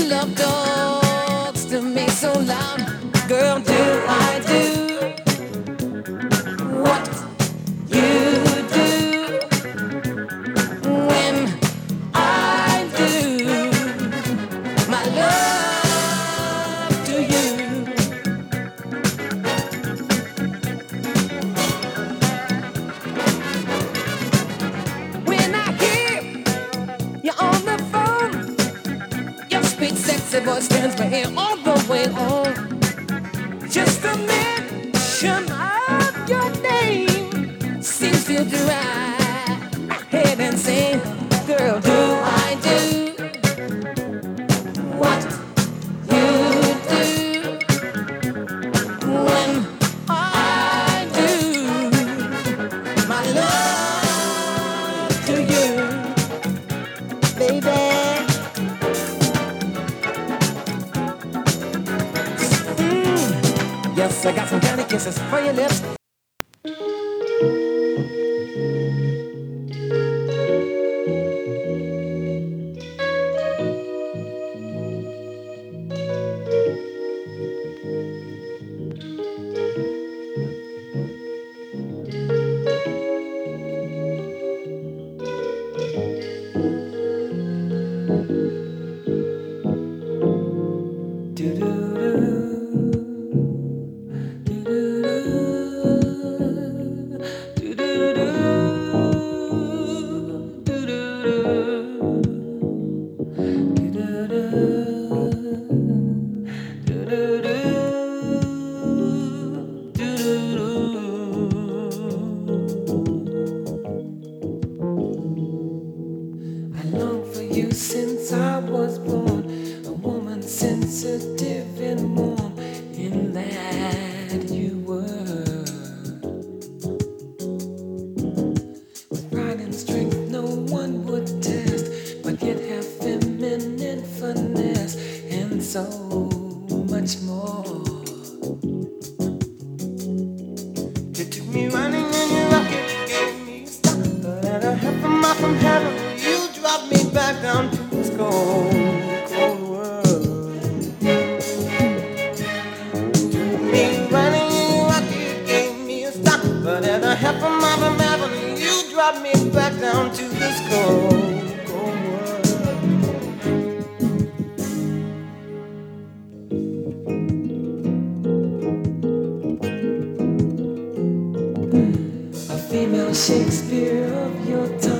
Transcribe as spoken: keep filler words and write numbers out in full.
love talks to me so loud. Girl, do I do what you do when I do my love to you? When I hear you on the phone, your sweet, sexy voice turns my ear all the way on. Just a mention of your name seems to drive my head insane. Girl, do I do what you do when I do my love to you, baby? Yes, I got some candy kisses for your lips. Since I was born, a woman sensitive and warm, in that you were. With pride and strength no one would test, but yet have feminine finesse and so much more. You took me running and you rocket, gave me a stop, and a half a mile from heaven. You dropped me back down to this cold, cold world. Took me running and you rocket, gave me a stop, but at a half a mile from heaven, you dropped me back down to this cold, cold world. A female Shakespeare of your time.